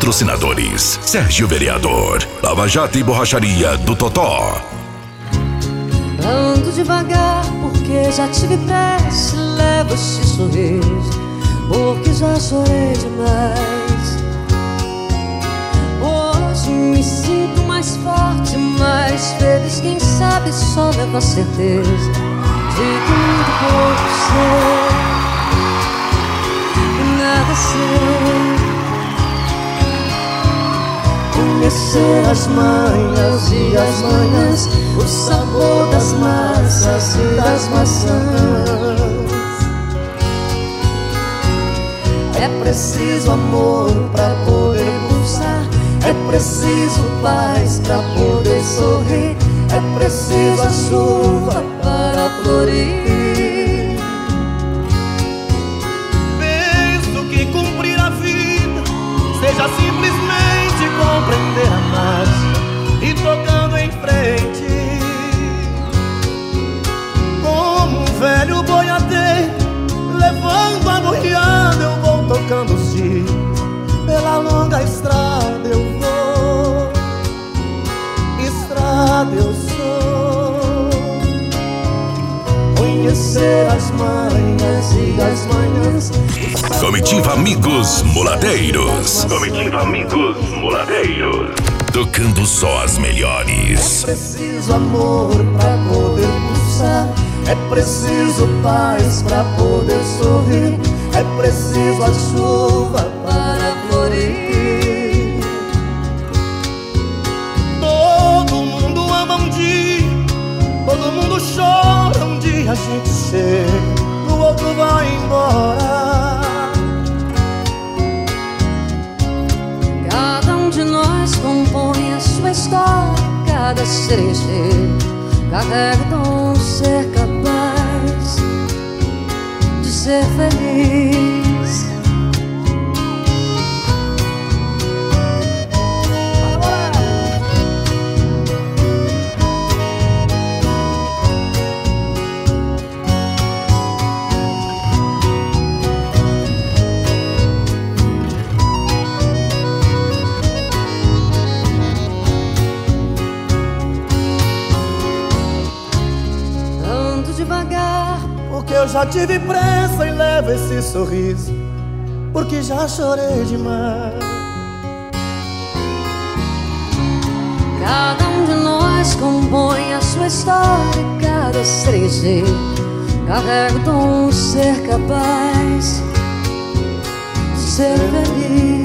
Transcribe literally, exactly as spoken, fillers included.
Patrocinadores: Sérgio Vereador, Lava Jato e Borracharia do Totó. Ando devagar porque já tive pressa, levo este sorriso porque já chorei demais. Hoje me sinto mais forte, mais feliz. Quem sabe só levo a certeza de que muito pouco sei e nada sei. Conhecer as manhas e as manhãs, o sabor das massas e das maçãs. É preciso amor pra poder pulsar, é preciso paz pra poder sorrir, é preciso a chuva para florir. Penso que cumprir a vida seja simplesmente compreender a marcha e tocando em frente, como um velho boiadeiro levando a boiada. Eu vou tocando os dias, pela longa estrada eu vou, estrada eu sou. Conhecer as manhas e as manhãs. Comitiva Amigos Muladeiros. Comitiva Amigos Muladeiros. Tocando só as melhores. É preciso amor pra poder pulsar, é preciso paz pra poder sorrir, é preciso a chuva para florir. Todo mundo ama um dia, todo mundo chora um dia. A gente chega, no outro vai embora. Cada um de nós compõe a sua história, cada cerejeiro carrega o dom de ser capaz de ser feliz. Porque eu já tive pressa e levo esse sorriso, porque já chorei demais. Cada um de nós compõe a sua história, cada cerejeiro carrega o dom de ser capaz de ser feliz.